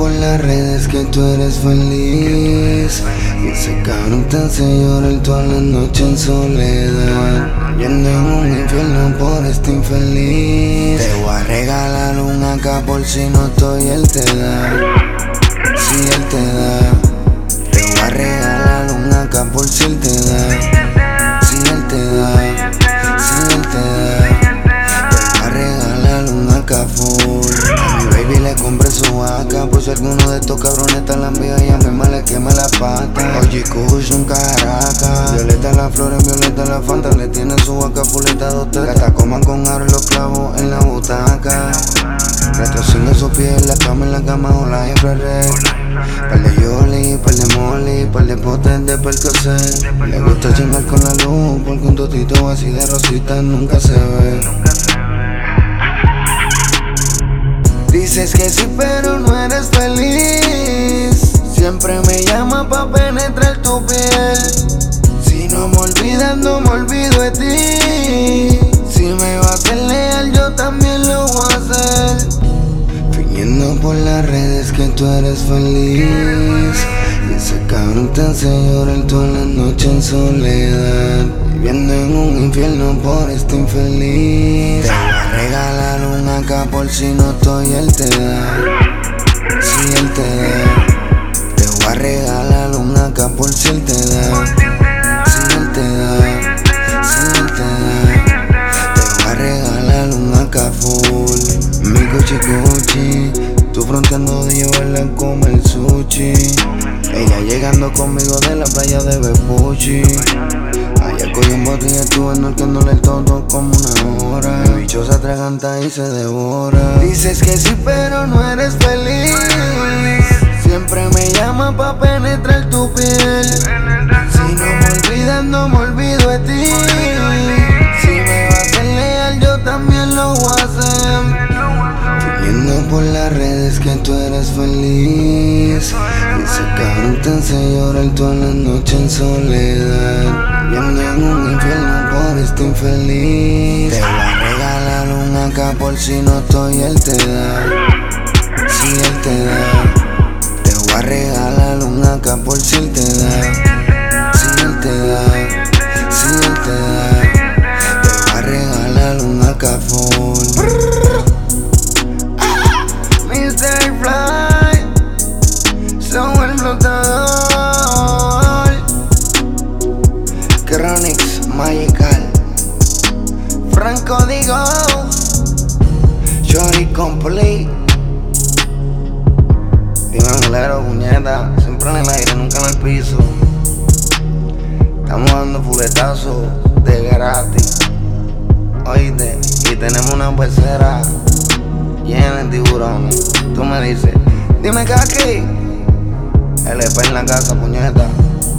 por las redes que tú eres feliz, y ese cabrón te hace llorar toda la noche en soledad. Viendo en un infierno por este infeliz. Te voy a regalar un AK por si no estoy, él te da. Si él te da. Te voy a regalar un AK por si él te da. Si él te da. Si él te da. Te voy a regalar un AK full. A mi baby le compré su AK por si alguno de estos cabrones está en la envidia y a mi mamá le quema la pata. Oye, Kush, un caraca. Violeta las flores, violeta la fanta. Le tiene su AK fuleta dos tetas. Gata coman con aro y los clavos en la butaca. Retrocediendo su piel, en la cama o la infrared. Par de Yoli, par de Molly, par de potes de Percocet. Le gusta chingar con la luz porque un totito así de rosita nunca se ve. Dices que sí pero no eres feliz. Siempre me llama pa' penetrar tu piel. Si no me olvidas no me olvido de ti. Si me vas a ser leal yo también lo voy a hacer. Fingiendo por las redes que tú eres feliz, y ese cabrón te hace llorar toda la noche en soledad. Viviendo en un infierno por este infeliz. Te voy a regalar un AK por si no estoy, él te da. Si él te da. Te voy a regalar un AK por si él te da. Si él te da. Si él te da. Te voy a regalar un AK full. Mi cuchi, tú fronteando de llevarla a comer sushi. Ella llegando conmigo de la playa de Bepuchi. Ayer cogí un bote y estuve enolcándole el todo como una hora. El bicho se atraganta y se devora. Dices que sí pero no eres feliz. Siempre me llama pa' penetrar tu piel. Si no me olvidas no me olvido de ti. Si me vas a ser leal yo también lo voy a hacer. Viendo por las redes que tú eres feliz, y ese cabrón te hace llorar toda la noche en soledad. Viendo en un infierno por este infeliz. Te voy a regalar un AK por si no estoy, él te da. Si él te da. Te voy a regalar un AK por si él te da. Si él te da. Si él te da. Te voy a regalar un AK full. Mr. Fly, soy el flotador. Chronix Magical, Franco Digo, Shorty Complete. Dime angelero, puñeta, siempre en el aire, nunca en el piso. Estamos dando fuletazos de gratis, oíste, y tenemos una pecera llena de tiburones. Tú me dices, dime que aquí, LP en la casa, puñeta.